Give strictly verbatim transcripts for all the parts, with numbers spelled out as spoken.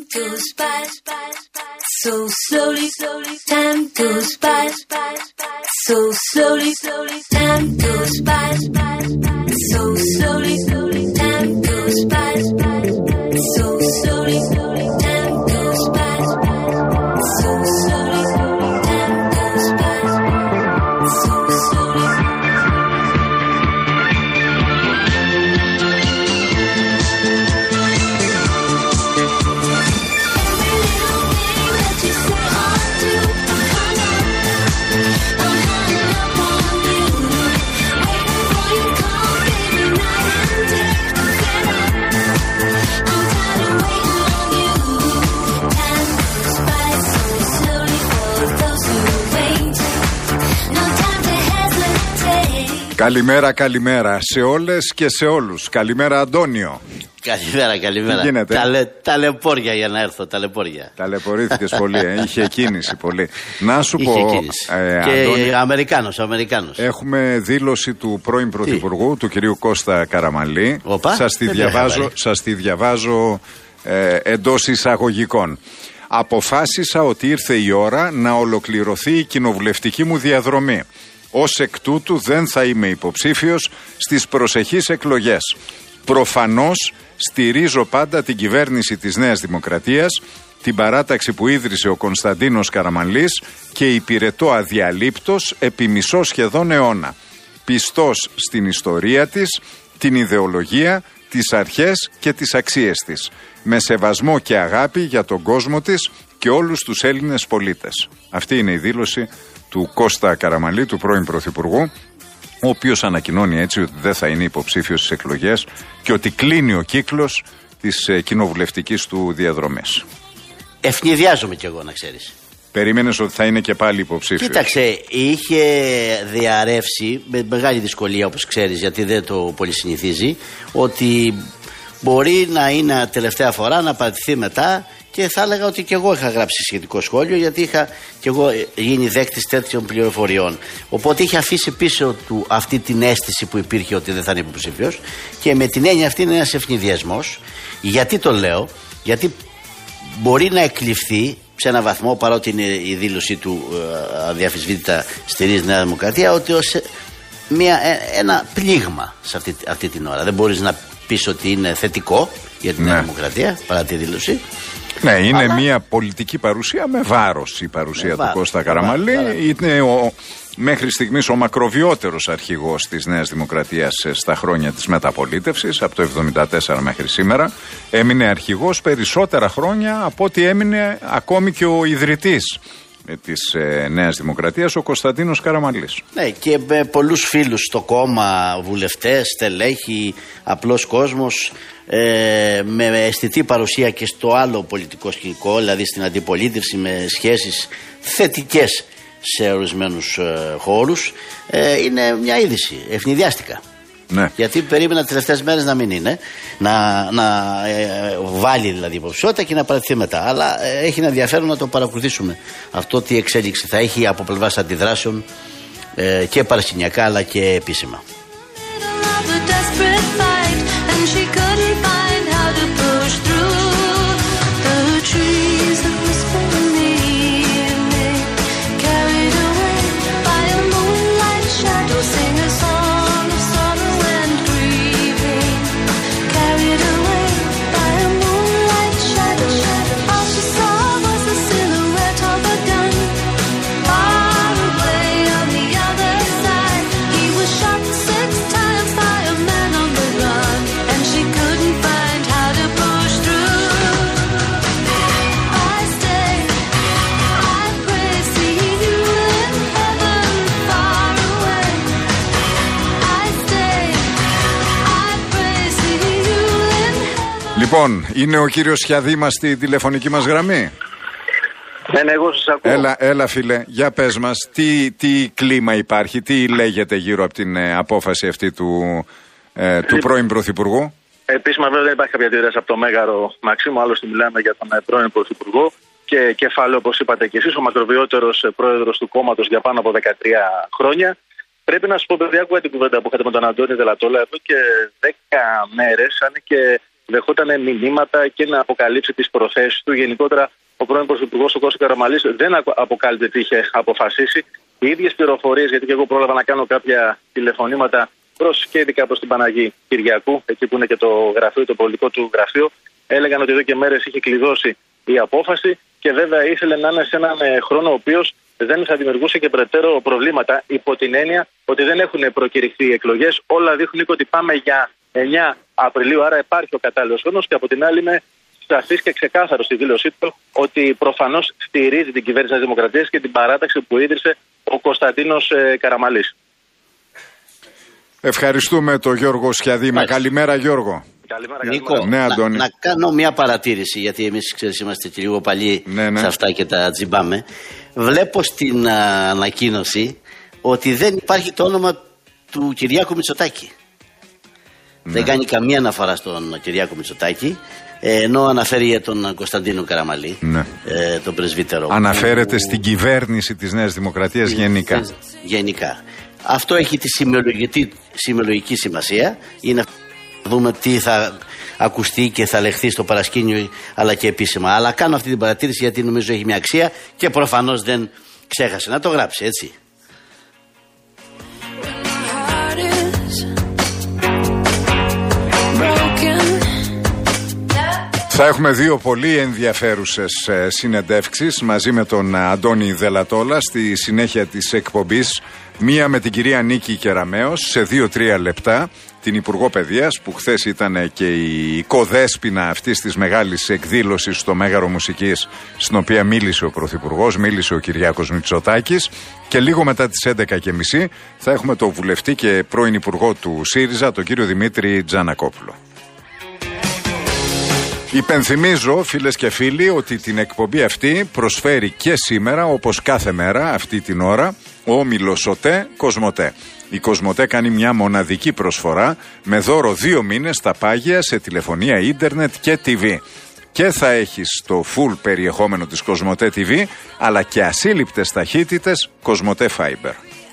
goes by so slowly, time goes by so slowly, time goes by so slowly, time goes by so slowly, time goes by so slowly, time goes by so slowly. Καλημέρα, καλημέρα σε όλες και σε όλους. Καλημέρα, Αντώνιο. Καλημέρα, καλημέρα. Τι γίνεται? Ταλε, ταλαιπώρια για να έρθω, ταλαιπώρια. Ταλαιπωρήθηκες πολύ, ε. Είχε κίνηση πολύ. Να σου Είχε πω, κίνηση. ε, και Αντώνη, Αμερικάνος, Αμερικάνος. έχουμε δήλωση του πρώην Πρωθυπουργού, του κυρίου Κώστα Καραμανλή. Οπα, σας τη δεν διαβάζω, σας τη διαβάζω ε, εντός εισαγωγικών. Αποφάσισα ότι ήρθε η ώρα να ολοκληρωθεί η κοινοβουλευτική μου διαδρομή. Ως εκ τούτου δεν θα είμαι υποψήφιος στις προσεχείς εκλογές. Προφανώς στηρίζω πάντα την κυβέρνηση της Νέας Δημοκρατίας, την παράταξη που ίδρυσε ο Κωνσταντίνος Καραμανλής και υπηρετώ αδιαλείπτως επί μισό σχεδόν αιώνα. Πιστός στην ιστορία της, την ιδεολογία, τις αρχές και τις αξίες της. Με σεβασμό και αγάπη για τον κόσμο της και όλους τους Έλληνες πολίτες. Αυτή είναι η δήλωση του Κώστα Καραμανλή, του πρώην Πρωθυπουργού, ο οποίος ανακοινώνει έτσι ότι δεν θα είναι υποψήφιος στις εκλογές και ότι κλείνει ο κύκλος της ε, κοινοβουλευτικής του διαδρομής. Ευνηδιάζομαι κι εγώ, να ξέρεις. Περίμενες ότι θα είναι και πάλι υποψήφιος? Κοίταξε, είχε διαρρεύσει με μεγάλη δυσκολία, όπως ξέρεις, γιατί δεν το πολύ συνηθίζει, ότι μπορεί να είναι τελευταία φορά, να παραιτηθεί μετά. Και θα έλεγα ότι και εγώ είχα γράψει σχετικό σχόλιο, γιατί είχα και εγώ γίνει δέκτης τέτοιων πληροφοριών. Οπότε είχε αφήσει πίσω του αυτή την αίσθηση που υπήρχε ότι δεν θα είναι υποψήφιος. Και με την έννοια αυτή είναι ένας ευνηδιασμός. Γιατί το λέω? Γιατί μπορεί να εκλειφθεί σε έναν βαθμό, παρότι είναι η δήλωσή του ε, αδιαφυσβήτητα στηρίζει Νέα Δημοκρατία, ότι ως μια, ε, ένα πλήγμα σε αυτή, αυτή την ώρα. Δεν μπορείς να πεις ότι είναι θετικό για την ναι. Νέα Δημοκρατία, παρά τη δήλωση. Ναι, είναι αλλά... μια πολιτική παρουσία με βάρος η παρουσία με του βάρος, Κώστα Καραμανλή. Είναι ο, μέχρι στιγμής ο μακροβιότερος αρχηγός της Νέας Δημοκρατίας στα χρόνια της μεταπολίτευσης, από το εβδομήντα τέσσερα μέχρι σήμερα. Έμεινε αρχηγός περισσότερα χρόνια από ό,τι έμεινε ακόμη και ο ιδρυτής της ε, Νέας Δημοκρατίας, ο Κωνσταντίνος Καραμανλής. Ναι, και με πολλούς φίλους στο κόμμα, βουλευτές, στελέχη, απλός κόσμος, ε, με αισθητή παρουσία και στο άλλο πολιτικό σκηνικό, δηλαδή στην αντιπολίτευση, με σχέσεις θετικές σε ορισμένους ε, χώρους. Ε, είναι μια είδηση. Ευνηδιάστηκα. Ναι. Γιατί περίμενα τις τελευταίες μέρες να μην είναι, να, να ε, βάλει δηλαδή υποψηφιότητα και να παραιτηθεί μετά. Αλλά ε, έχει ένα ενδιαφέρον να το παρακολουθήσουμε. Αυτό τι εξέλιξη θα έχει από πλευράς αντιδράσεων ε, και παρασκηνιακά αλλά και επίσημα. Λοιπόν, είναι ο κύριος Χιαδήμας στη τηλεφωνική μας γραμμή. Ναι, ναι, εγώ σας ακούω. Έλα, έλα φίλε, για πες μας, τι, τι κλίμα υπάρχει, τι λέγεται γύρω από την ε, απόφαση αυτή του, ε, του πρώην Πρωθυπουργού. Επίσημα βέβαια δεν υπάρχει κάποια αντίδραση από το Μέγαρο Μαξίμου, άλλωστε μιλάμε για τον πρώην Πρωθυπουργό και κεφάλαιο, όπως είπατε και εσείς, ο μακροβιότερος πρόεδρος του κόμματος για πάνω από δεκατρία χρόνια. Πρέπει να σου πω, παιδιά, ακούω την κουβέντα που είχατε με τον Αντώνη Δελατόλα εδώ και δέκα μέρες, αν και δεχόταν μηνύματα και να αποκαλύψει τις προθέσεις του. Γενικότερα, ο πρώην Πρωθυπουργός ο Κώστας Καραμανλής δεν αποκάλυπτε τι είχε αποφασίσει. Οι ίδιες πληροφορίες, γιατί και εγώ πρόλαβα να κάνω κάποια τηλεφωνήματα προς και ειδικά προς την Παναγή Κυριακού, εκεί που είναι και το γραφείο, το πολιτικό του γραφείο, έλεγαν ότι εδώ και μέρες είχε κλειδώσει η απόφαση και βέβαια ήθελε να είναι σε έναν χρόνο ο οποίος δεν θα δημιουργούσε και περαιτέρω προβλήματα, υπό την έννοια ότι δεν έχουν προκηρυχθεί οι εκλογές. Όλα δείχνουν ότι πάμε για εννέα Απριλίου, άρα υπάρχει ο κατάλληλος χρόνος, και από την άλλη είναι σαφής και ξεκάθαρο στη δήλωσή του ότι προφανώς στηρίζει την κυβέρνηση της Δημοκρατίας και την παράταξη που ίδρυσε ο Κωνσταντίνος ε, Καραμανλής. Ευχαριστούμε τον Γιώργο Σιαδήμα. Καλημέρα, Γιώργο. Καλημέρα, Νίκο, καλημέρα. Ναι, Αντώνη. να, να κάνω μια παρατήρηση, γιατί εμείς ξέρεις είμαστε και λίγο παλιοί ναι, ναι. σε αυτά και τα τζιμπάμε. Βλέπω στην α, ανακοίνωση ότι δεν υπάρχει το όνομα του Κυριάκου Μητσοτάκη. Ναι. Δεν κάνει καμία αναφορά στον Κυριάκο Μητσοτάκη, ενώ αναφέρει τον Κωνσταντίνο Καραμανλή, ναι. ε, τον πρεσβύτερο. Αναφέρεται που... στην κυβέρνηση της Νέας Δημοκρατίας γενικά. Γενικά. Αυτό έχει τη σημειολογική, σημειολογική σημασία. Είναι να δούμε τι θα ακουστεί και θα λεχθεί στο παρασκήνιο, αλλά και επίσημα. Αλλά κάνω αυτή την παρατήρηση γιατί νομίζω έχει μια αξία και προφανώς δεν ξέχασε να το γράψει, έτσι. Θα έχουμε δύο πολύ ενδιαφέρουσες συνεντεύξεις μαζί με τον Αντώνη Δελατόλα στη συνέχεια της εκπομπής. Μία με την κυρία Νίκη Κεραμέως σε δύο τρία λεπτά, την Υπουργό Παιδείας, που χθες ήταν και η κοδέσποινα αυτής της μεγάλης εκδήλωσης στο Μέγαρο Μουσικής, στην οποία μίλησε ο Πρωθυπουργός, μίλησε ο Κυριάκος Μητσοτάκης. Και λίγο μετά τις έντεκα και μισή θα έχουμε το βουλευτή και πρώην Υπουργό του ΣΥΡΙΖΑ, τον κύριο Δημήτρη Τζανακόπουλο. Υπενθυμίζω, φίλες και φίλοι, ότι την εκπομπή αυτή προσφέρει και σήμερα, όπως κάθε μέρα αυτή την ώρα, ο όμιλος ΟΤΕ Κοσμοτέ. Η Κοσμοτέ κάνει μια μοναδική προσφορά με δώρο δύο μήνες στα πάγια σε τηλεφωνία, ίντερνετ και τι βι. Και θα έχεις το full περιεχόμενο της Κοσμοτέ τι βι, αλλά και ασύλληπτες ταχύτητες Κοσμοτέ Fiber.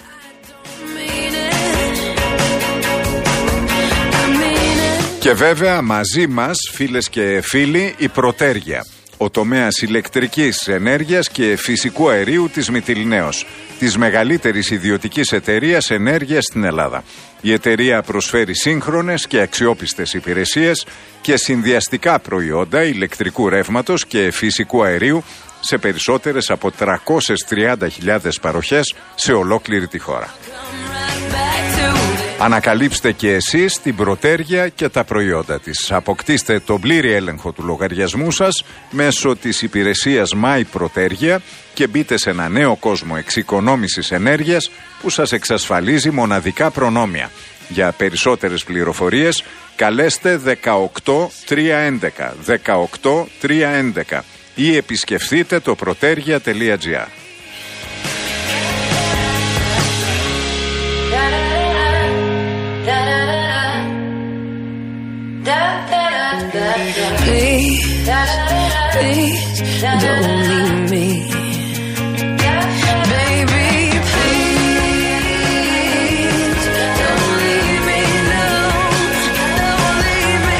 Και βέβαια μαζί μας, φίλες και φίλοι, η Πρωτέργεια, ο τομέας ηλεκτρικής ενέργειας και φυσικού αερίου της Μυτιληναίος, της μεγαλύτερης ιδιωτικής εταιρείας ενέργειας στην Ελλάδα. Η εταιρεία προσφέρει σύγχρονες και αξιόπιστες υπηρεσίες και συνδυαστικά προϊόντα ηλεκτρικού ρεύματος και φυσικού αερίου σε περισσότερες από τριακόσιες τριάντα χιλιάδες παροχές σε ολόκληρη τη χώρα. Ανακαλύψτε και εσείς την Πρωτέργεια και τα προϊόντα της. Αποκτήστε τον πλήρη έλεγχο του λογαριασμού σας μέσω της υπηρεσίας My Πρωτέργεια και μπείτε σε ένα νέο κόσμο εξοικονόμησης ενέργειας που σας εξασφαλίζει μοναδικά προνόμια. Για περισσότερες πληροφορίες καλέστε δεκαοκτώ τριακόσια έντεκα δεκαοκτώ τριακόσια έντεκα ή επισκεφθείτε το protergia τελεία gr. Please, please, don't leave me. Baby, please, don't leave me, no, don't leave me,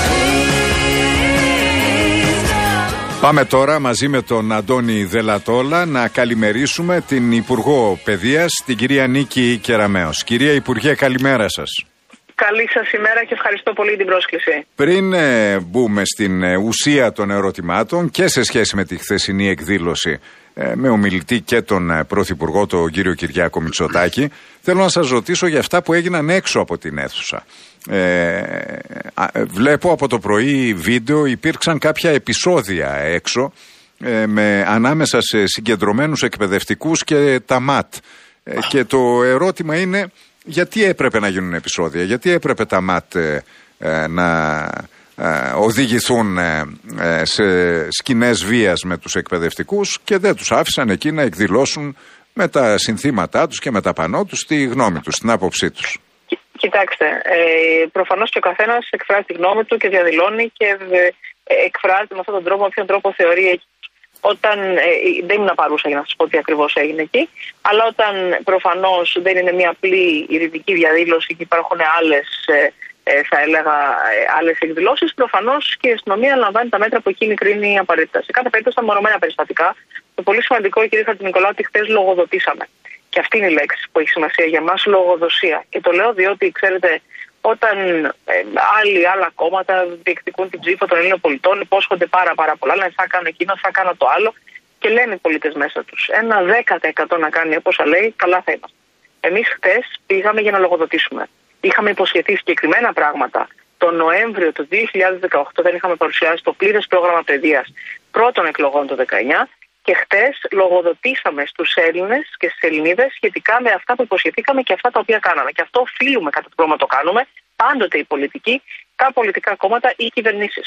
please, don't. Πάμε τώρα μαζί με τον Αντώνη Δελατόλα να καλημερίσουμε την Υπουργό Παιδείας, την κυρία Νίκη Κεραμέως. Κυρία Υπουργέ, καλημέρα σας. Καλή σας ημέρα και ευχαριστώ πολύ την πρόσκληση. Πριν ε, μπούμε στην ε, ουσία των ερωτημάτων και σε σχέση με τη χθεσινή εκδήλωση ε, με ομιλητή και τον ε, Πρωθυπουργό, τον κύριο Κυριάκο Μητσοτάκη, θέλω να σας ρωτήσω για αυτά που έγιναν έξω από την αίθουσα. Ε, α, βλέπω από το πρωί βίντεο, υπήρξαν κάποια επεισόδια έξω ε, με, ανάμεσα σε συγκεντρωμένους εκπαιδευτικούς και τα ΜΑΤ. Ε, και το ερώτημα είναι, γιατί έπρεπε να γίνουν επεισόδια, γιατί έπρεπε τα ΜΑΤ ε, ε, να ε, οδηγηθούν ε, ε, σε σκηνές βίας με τους εκπαιδευτικούς και δεν τους άφησαν εκεί να εκδηλώσουν με τα συνθήματά τους και με τα πανό τους τη γνώμη τους, την άποψή τους. Κοιτάξτε, ε, προφανώς και ο καθένας εκφράζει τη γνώμη του και διαδηλώνει και ε, εκφράζει με αυτόν τον τρόπο, με ποιον τρόπο θεωρεί. Όταν, ε, δεν ήμουν παρούσα για να σας πω τι ακριβώς έγινε εκεί, αλλά όταν προφανώς δεν είναι μια απλή ειρηνική διαδήλωση και υπάρχουν άλλες ε, ε, θα έλεγα, ε, άλλες εκδηλώσεις. Προφανώς και η αστυνομία λαμβάνει τα μέτρα που εκείνη κρίνει απαραίτητα. Σε κάθε περίπτωση τα μεμονωμένα περιστατικά. Το πολύ σημαντικό, κύριε Χατζηνικολάου, ότι χτες λογοδοτήσαμε. Και αυτή είναι η λέξη που έχει σημασία για μας, λογοδοσία. Και το λέω διότι, ξέρετε, όταν ε, άλλοι, άλλα κόμματα διεκδικούν την ψήφο των Ελλήνων πολιτών, υπόσχονται πάρα, πάρα πολλά, λένε θα κάνω εκείνο, θα κάνω το άλλο, και λένε οι πολίτες μέσα τους ένα δέκα τοις εκατό να κάνει όπως λέει, καλά θα είμαστε. Εμείς χτες πήγαμε για να λογοδοτήσουμε. Είχαμε υποσχεθεί συγκεκριμένα πράγματα. Το Νοέμβριο του δύο χιλιάδες δεκαοκτώ δεν είχαμε παρουσιάσει το πλήρες πρόγραμμα παιδείας πρώτων εκλογών το δεκαεννιά. Και χτες λογοδοτήσαμε στους Έλληνες και στις Ελληνίδες σχετικά με αυτά που υποσχεθήκαμε και αυτά τα οποία κάναμε. Και αυτό οφείλουμε κατά τον τρόπο να το κάνουμε πάντοτε οι πολιτικοί, τα πολιτικά κόμματα ή οι κυβερνήσεις.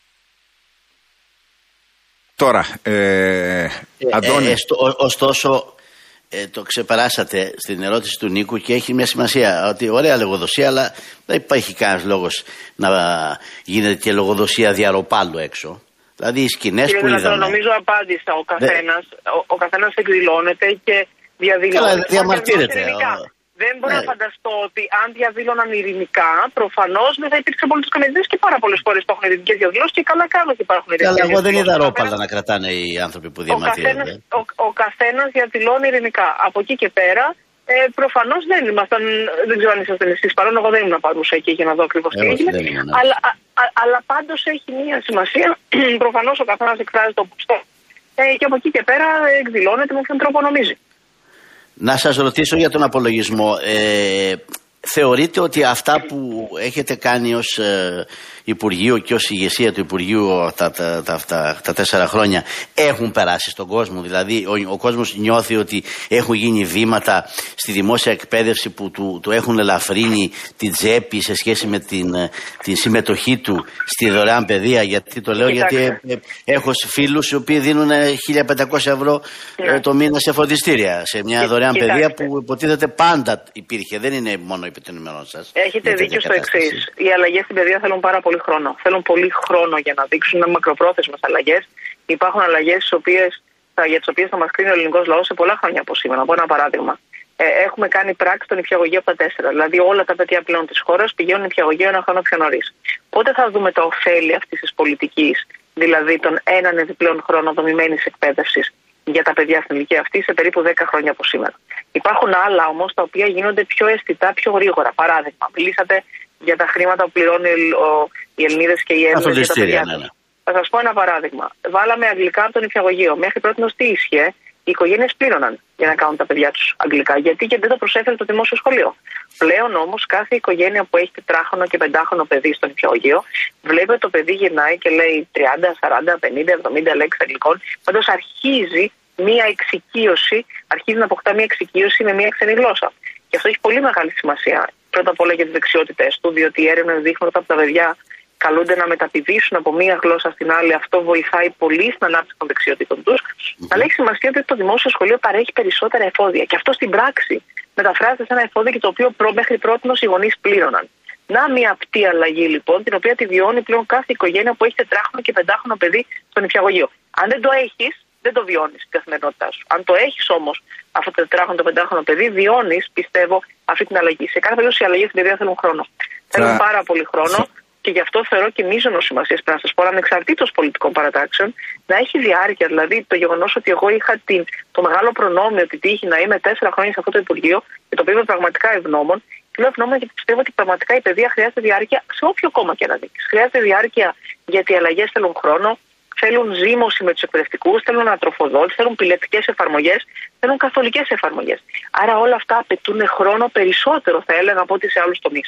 Τώρα, ε, Αντώνη. Ε, ε, στο, ο, ωστόσο, ε, το ξεπεράσατε στην ερώτηση του Νίκου και έχει μια σημασία. Ότι ωραία λογοδοσία, αλλά δεν υπάρχει κανένας λόγος να γίνεται και λογοδοσία διαρροπάλου έξω. Δηλαδή οι σκηνές που είδαμε. Νομίζω απάντησα. Ο καθένας, ο, ο καθένας εκδηλώνεται και διαδηλώνει. Καλά, διαμαρτύρεται. Δεν μπορώ ναι. να φανταστώ ότι αν διαδήλωναν ειρηνικά, προφανώς δεν θα υπήρξε απολύτως καμία. Και πάρα πολλές φορές υπάρχουν ειρηνικές διαδηλώσεις και καλά κάνουν και υπάρχουν ειρηνικές. Καλά, εγώ δεν είδα ρόπαλα να κρατάνε οι άνθρωποι που διαμαρτύρονται. Ο, ο, ο καθένας διαδηλώνει ειρηνικά. Από εκεί και πέρα, ε, προφανώς δεν ήμασταν. Δεν ξέρω αν ήσασταν εσείς παρόν. Εγώ δεν ήμουν παρούσα εκεί για να δω ακριβώς τι έγινε. Αλλά, α, α, αλλά πάντως έχει μία σημασία. Προφανώς ο καθένας εκφράζει το πιστό. Ε, και από εκεί και πέρα εκδηλώνεται με όποιον τρόπο νομίζει. Να σας ρωτήσω για τον απολογισμό. Ε, θεωρείτε ότι αυτά που έχετε κάνει ως ε, Υπουργείο και ως ηγεσία του Υπουργείου τα, τα, τα, τα, τα τέσσερα χρόνια έχουν περάσει στον κόσμο? Δηλαδή ο, ο κόσμος νιώθει ότι έχουν γίνει βήματα στη δημόσια εκπαίδευση που του, του έχουν ελαφρύνει την τσέπη σε σχέση με την, την συμμετοχή του στη δωρεάν παιδεία? Γιατί το λέω γιατί ε, ε, έχω φίλους οι οποίοι δίνουν χίλια πεντακόσια ευρώ ε, το μήνα σε φροντιστήρια, σε μια δωρεάν Κοιτάξτε. παιδεία που υποτίθεται πάντα υπήρχε, δεν είναι μόνο επί των ημερών σας. Έχετε δίκιο στο εξής. Οι αλλαγές στην παιδεία θέλουν πάρα πολύ χρόνο. Θέλουν πολύ χρόνο για να δείξουν μακροπρόθεσμες αλλαγές. Υπάρχουν αλλαγές για τις οποίες θα μας κρίνει ο ελληνικός λαός σε πολλά χρόνια από σήμερα. Από ένα παράδειγμα. Ε, έχουμε κάνει πράξη στον νηπιαγωγείο από τα τέσσερα. Δηλαδή όλα τα παιδιά πλέον της χώρας πηγαίνουν νηπιαγωγείο ένα χρόνο πιο νωρίς. Πότε θα δούμε τα ωφέλη αυτής της πολιτικής, δηλαδή τον έναν επιπλέον χρόνο δομημένης εκπαίδευσης για τα παιδιά στην ηλικία αυτή, σε περίπου δέκα χρόνια από σήμερα. Υπάρχουν άλλα όμως τα οποία γίνονται πιο αισθητά, πιο γρήγορα. Παράδειγμα, μιλήσατε για τα χρήματα που πληρώνουν οι Ελληνίδες και οι Έλληνες για τα παιδιά τους. Θα σας πω ένα παράδειγμα. Βάλαμε αγγλικά από το νηπιαγωγείο. Μέχρι πρώτη τι ίσχυε, οι οικογένειες πλήρωναν για να κάνουν τα παιδιά τους αγγλικά. Γιατί και δεν το προσέφερε το δημόσιο σχολείο. Πλέον όμως κάθε οικογένεια που έχει τετράχρονο και πεντάχρονο παιδί στο νηπιαγωγείο, βλέπει ότι το παιδί γυρνάει και λέει τριάντα, σαράντα, πενήντα, εβδομήντα λέξεις αγγλικών. Πάντως αρχίζει μία εξοικείωση, αρχίζει να αποκτά μία εξοικείωση με μία ξένη γλώσσα. Και αυτό έχει πολύ μεγάλη σημασία. Πρώτα απ' όλα για τις δεξιότητες του, διότι οι έρευνες δείχνουν ότι τα παιδιά καλούνται να μεταπηδήσουν από μία γλώσσα στην άλλη. Αυτό βοηθάει πολύ στην ανάπτυξη των δεξιοτήτων τους. Mm-hmm. Αλλά έχει σημασία ότι το δημόσιο σχολείο παρέχει περισσότερα εφόδια. Και αυτό στην πράξη μεταφράζεται σε ένα εφόδιο και το οποίο προ, μέχρι πρότινος οι γονείς πλήρωναν. Να μία απτή αλλαγή λοιπόν, την οποία τη βιώνει πλέον κάθε οικογένεια που έχει τετράχρονο και πεντάχρονο παιδί στο νηπιαγωγείο. Αν δεν το έχεις, δεν το βιώνεις στην καθημερινότητά σου. Αν το έχεις όμως αυτό το τετράχρονο, το πεντάχρονο παιδί, βιώνεις, πιστεύω, αυτή την αλλαγή. Σε κάθε περίπτωση οι αλλαγές στην παιδεία θέλουν χρόνο. Θα... Θέλουν πάρα πολύ χρόνο. Και γι' αυτό θεωρώ και μείζωνο σημασία, πρέπει να σας πω, ανεξαρτήτως πολιτικών παρατάξεων, να έχει διάρκεια. Δηλαδή, το γεγονός ότι εγώ είχα την, το μεγάλο προνόμιο, την τύχη να είμαι τέσσερα χρόνια σε αυτό το Υπουργείο, και το οποίο είμαι πραγματικά ευγνώμων. Και λέω ευγνώμων γιατί πιστεύω ότι πραγματικά η παιδεία χρειάζεται διάρκεια σε όποιο κόμμα και να δει. Χρειάζεται διάρκεια γιατί οι αλλαγές θέλουν χρόνο, θέλουν ζήμωση με τους εκπαιδευτικούς, θέλουν ανατροφοδότηση, θέλουν πιλωτικές εφαρμογές, θέλουν καθολικές εφαρμογές. Άρα όλα αυτά απαιτούν χρόνο περισσότερο, θα έλεγα, από ό,τι σε άλλους τομείς.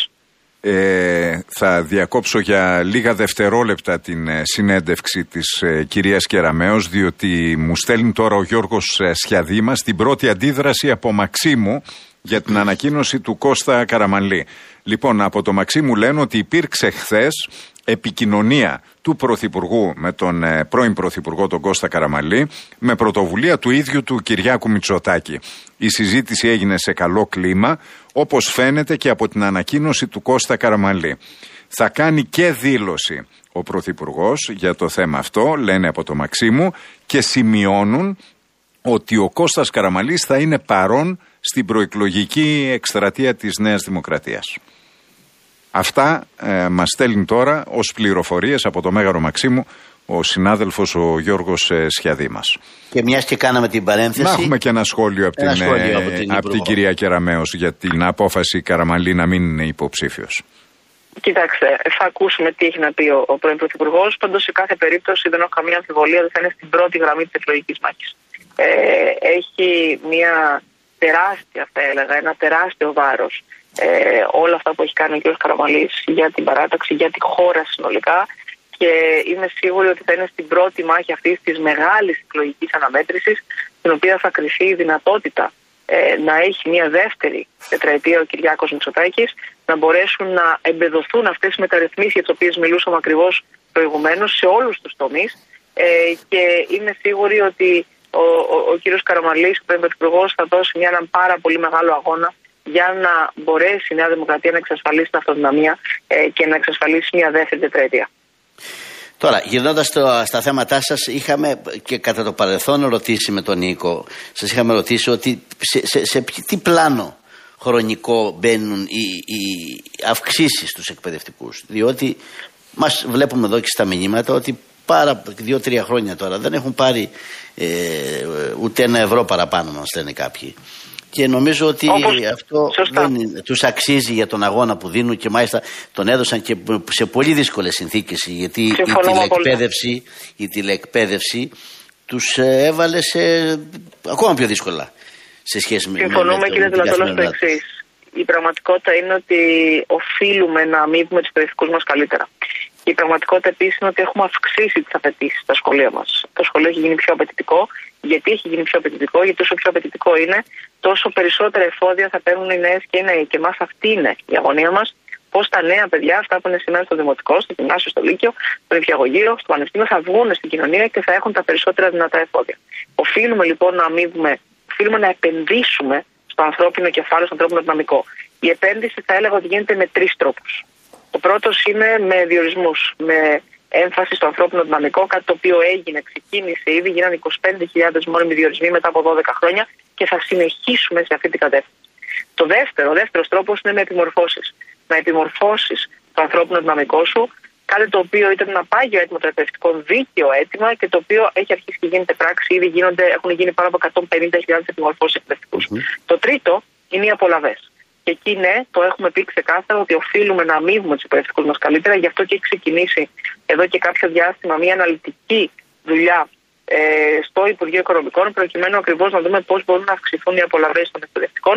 Ε, θα διακόψω για λίγα δευτερόλεπτα την ε, συνέντευξη της ε, κυρίας Κεραμέως, διότι μου στέλνει τώρα ο Γιώργος ε, Σιαδήμας την πρώτη αντίδραση από Μαξίμου για την ανακοίνωση του Κώστα Καραμανλή. Λοιπόν, από το Μαξίμου λένε ότι υπήρξε χθες επικοινωνία του Πρωθυπουργού με τον ε, πρώην Πρωθυπουργό τον Κώστα Καραμανλή με πρωτοβουλία του ίδιου του Κυριάκου Μητσοτάκη. Η συζήτηση έγινε σε καλό κλίμα, όπως φαίνεται και από την ανακοίνωση του Κώστα Καραμανλή. Θα κάνει και δήλωση ο Πρωθυπουργός για το θέμα αυτό, λένε από το Μαξίμου, και σημειώνουν ότι ο Κώστας Καραμανλής θα είναι παρόν στην προεκλογική εκστρατεία της Νέας Δημοκρατίας. Αυτά ε, μας στέλνει τώρα ως πληροφορίες από το Μέγαρο Μαξίμου ο συνάδελφος ο Γιώργος ε, Σιαδήμας. Και μιας και κάναμε την παρένθεση. Να έχουμε και ένα σχόλιο από, ένα την, σχόλιο ε, από, την, από την κυρία Κεραμέως για την απόφαση Καραμανλή να μην είναι υποψήφιος. Κοιτάξτε, θα ακούσουμε τι έχει να πει ο, ο πρώην Πρωθυπουργός. Πάντως, σε κάθε περίπτωση δεν έχω καμία αμφιβολία ότι θα είναι στην πρώτη γραμμή της εκλογικής μάχης. Ε, έχει μια τεράστια, θα έλεγα, ένα τεράστιο βάρος ε, όλα αυτά που έχει κάνει ο κ. Καραμανλής για την παράταξη, για τη χώρα συνολικά. Και είμαι σίγουρη ότι θα είναι στην πρώτη μάχη αυτής της μεγάλης εκλογικής αναμέτρησης, στην οποία θα κριθεί η δυνατότητα ε, να έχει μια δεύτερη τετραετία ο Κυριάκος Μητσοτάκης, να μπορέσουν να εμπεδοθούν αυτές οι μεταρρυθμίσεις για τις οποίες μιλούσαμε ακριβώς προηγουμένως σε όλους τους τομείς. Ε, και είμαι σίγουρη ότι ο, ο, ο κύριος Καραμανλής, ο πρωθυπουργός, θα δώσει μια, έναν πάρα πολύ μεγάλο αγώνα για να μπορέσει η Νέα Δημοκρατία να εξασφαλίσει την αυτοδυναμία ε, και να εξασφαλίσει μια δεύτερη τετραετία. Τώρα, γυρνώντας στα θέματά σας, είχαμε και κατά το παρελθόν ρωτήσει με τον Νίκο, σας είχαμε ρωτήσει ότι σε, σε, σε τι πλάνο χρονικό μπαίνουν οι, οι αυξήσεις στους εκπαιδευτικούς. Διότι μας βλέπουμε εδώ και στα μηνύματα ότι πάρα δύο-τρία χρόνια τώρα δεν έχουν πάρει ε, ούτε ένα ευρώ παραπάνω, μας λένε κάποιοι. Και νομίζω ότι όπως, αυτό δεν τους αξίζει για τον αγώνα που δίνουν και μάλιστα τον έδωσαν και σε πολύ δύσκολες συνθήκες, γιατί η τηλεκπαίδευση, η τηλεκπαίδευση τους έβαλε σε ακόμα πιο δύσκολα σε σχέση με, συμφωνούμε, με, κύριε Τελατόλο, στο εξής. Η πραγματικότητα είναι ότι οφείλουμε να αμείβουμε τους εκπαιδευτικούς μας καλύτερα. Και η πραγματικότητα επίσης είναι ότι έχουμε αυξήσει τις απαιτήσεις στα σχολεία μας. Το σχολείο έχει γίνει πιο απαιτητικό. Γιατί έχει γίνει πιο απαιτητικό? Γιατί όσο πιο απαιτητικό είναι, τόσο περισσότερα εφόδια θα παίρνουν οι νέες και οι νέοι. Και εμάς αυτή είναι η αγωνία μας. Πώς τα νέα παιδιά, αυτά που είναι σήμερα στο δημοτικό, στο γυμνάσιο, στο λύκειο, στο νηπιαγωγείο, στο πανεπιστήμιο, θα βγουν στην κοινωνία και θα έχουν τα περισσότερα δυνατά εφόδια. Οφείλουμε λοιπόν να αμείβουμε, οφείλουμε να επενδύσουμε στο ανθρώπινο κεφάλαιο, στο ανθρώπινο δυναμικό. Η επένδυση θα έλεγα ότι γίνεται με τρεις τρόπους. Ο πρώτος είναι με διορισμούς, με έμφαση στο ανθρώπινο δυναμικό, κάτι το οποίο έγινε, ξεκίνησε ήδη, γίνανε είκοσι πέντε χιλιάδες μόνιμοι διορισμοί μετά από δώδεκα χρόνια και θα συνεχίσουμε σε αυτή την κατεύθυνση. Το δεύτερο, ο δεύτερος τρόπος είναι με επιμορφώσεις. Να επιμορφώσεις το ανθρώπινο δυναμικό σου, κάτι το οποίο ήταν ένα πάγιο έτοιμο το εκπαιδευτικό, δίκαιο έτοιμα και το οποίο έχει αρχίσει και γίνεται πράξη. Ήδη γίνονται, έχουν γίνει πάνω από εκατόν πενήντα χιλιάδες επιμορφώσεις εκπαιδευτικούς. Mm-hmm. Το τρίτο είναι οι απολαβές. Και εκεί ναι, το έχουμε πει ξεκάθαρα ότι οφείλουμε να αμείβουμε τους εκπαιδευτικούς μας καλύτερα. Γι' αυτό και έχει ξεκινήσει εδώ και κάποιο διάστημα μια αναλυτική δουλειά ε, στο Υπουργείο Οικονομικών, προκειμένου ακριβώς να δούμε πώς μπορούν να αυξηθούν οι απολαβές των εκπαιδευτικών.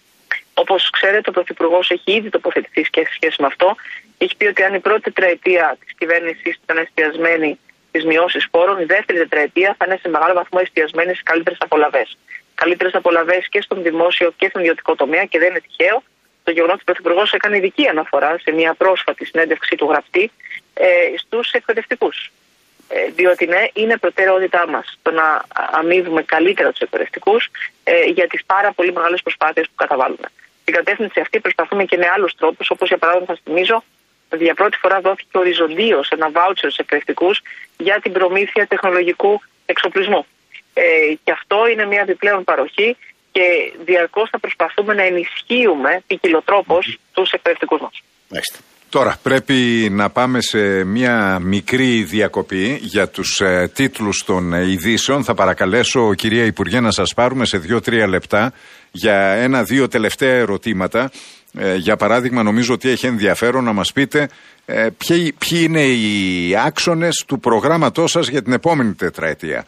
Όπως ξέρετε, ο Πρωθυπουργός έχει ήδη τοποθετηθεί και σε σχέση με αυτό. Έχει πει ότι αν η πρώτη τετραετία της κυβέρνησης ήταν εστιασμένη στις μειώσεις φόρων, η δεύτερη τετραετία θα είναι σε μεγάλο βαθμό εστιασμένη στις καλύτερες απολαβές. Καλύτερες απολαβές και στον δημόσιο και στον ιδιωτικό τομέα, και δεν είναι τυχαίο το γεγονός ότι ο Πρωθυπουργός έκανε ειδική αναφορά σε μια πρόσφατη συνέντευξη του γραπτή ε, στους εκπαιδευτικούς. Ε, διότι ναι, είναι προτεραιότητά μας το να αμείβουμε καλύτερα τους εκπαιδευτικούς ε, για τις πάρα πολύ μεγάλες προσπάθειες που καταβάλουν. Στην κατεύθυνση αυτή προσπαθούμε και με άλλους τρόπους, όπως για παράδειγμα θα θυμίζω ότι για πρώτη φορά δόθηκε οριζοντίως ένα βάουτσερ στους εκπαιδευτικούς για την προμήθεια τεχνολογικού εξοπλισμού. Ε, και αυτό είναι μια επιπλέον παροχή και διαρκώς θα προσπαθούμε να ενισχύουμε ποικιλοτρόπως τους εκπαιδευτικούς μας. Μάλιστα. Τώρα πρέπει να πάμε σε μια μικρή διακοπή για τους ε, τίτλους των ε, ειδήσεων. Θα παρακαλέσω, κυρία Υπουργέ, να σας πάρουμε σε δύο-τρία λεπτά για ένα-δύο τελευταία ερωτήματα. Ε, για παράδειγμα, νομίζω ότι έχει ενδιαφέρον να μας πείτε ε, ποιοι, ποιοι είναι οι άξονες του προγράμματός σας για την επόμενη τετραετία.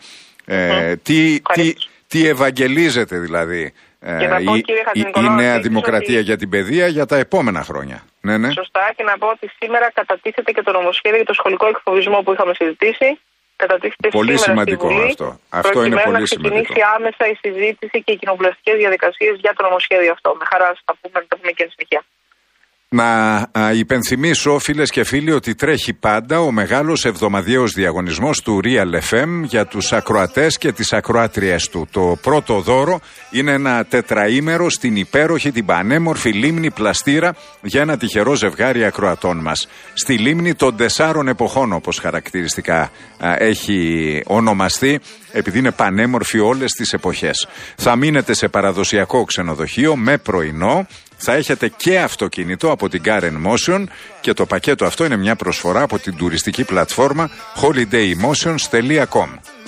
Ε, mm. τι, τι, τι ευαγγελίζεται δηλαδή ε, πω, η, η, η Νέα Δημοκρατία ότι... για την παιδεία για τα επόμενα χρόνια. Ναι, ναι. Σωστά, και να πω ότι σήμερα κατατίθεται και το νομοσχέδιο για το σχολικό εκφοβισμό που είχαμε συζητήσει. Κατατίθεται πολύ σήμερα σημαντικό στη Βουλή, αυτό. Αυτό είναι πολύ σημαντικό. Να ξεκινήσει άμεσα η συζήτηση και οι κοινοβουλευτικές διαδικασίες για το νομοσχέδιο αυτό. Με χαρά θα πούμε, θα πούμε και εν συνεχεία. Να α, υπενθυμίσω, φίλες και φίλοι, ότι τρέχει πάντα ο μεγάλος εβδομαδιαίος διαγωνισμός του Real εφ εμ για τους ακροατές και τις ακροάτριες του. Το πρώτο δώρο είναι ένα τετραήμερο στην υπέροχη, την πανέμορφη λίμνη Πλαστήρα για ένα τυχερό ζευγάρι ακροατών μας. Στη λίμνη των τεσσάρων εποχών, όπως χαρακτηριστικά α, έχει ονομαστεί, επειδή είναι πανέμορφη όλες τις εποχές. Θα μείνετε σε παραδοσιακό ξενοδοχείο με πρωινό. θα έχετε και αυτοκίνητο από την Car εν Motion και το πακέτο αυτό είναι μια προσφορά από την τουριστική πλατφόρμα holiday emotions τελεία com.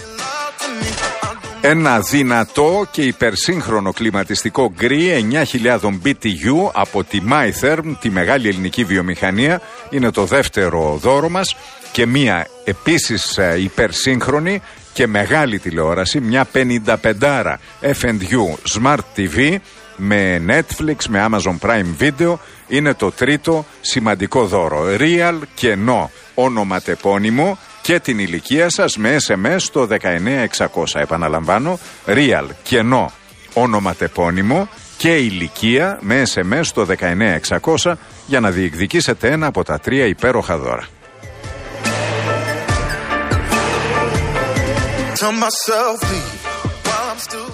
Ένα δυνατό και υπερσύγχρονο κλιματιστικό γκρι εννιά χιλιάδες μπι τι γιου από τη MyTherm, τη μεγάλη ελληνική βιομηχανία, είναι το δεύτερο δώρο μας, και μία επίσης υπερσύγχρονη και μεγάλη τηλεόραση, μια πενήντα πέντε εφ εντ γιου Smart τι βι με Netflix, με Amazon Prime Video, είναι το τρίτο σημαντικό δώρο. Real, κενό, ονοματεπώνυμο και την ηλικία σας με ες εμ ες στο δεκαεννιά εξακόσια. Επαναλαμβάνω, Real, κενό, ονοματεπώνυμο και ηλικία με ες εμ ες στο δεκαεννιά εξακόσια για να διεκδικήσετε ένα από τα τρία υπέροχα δώρα. Tell myself leave while I'm still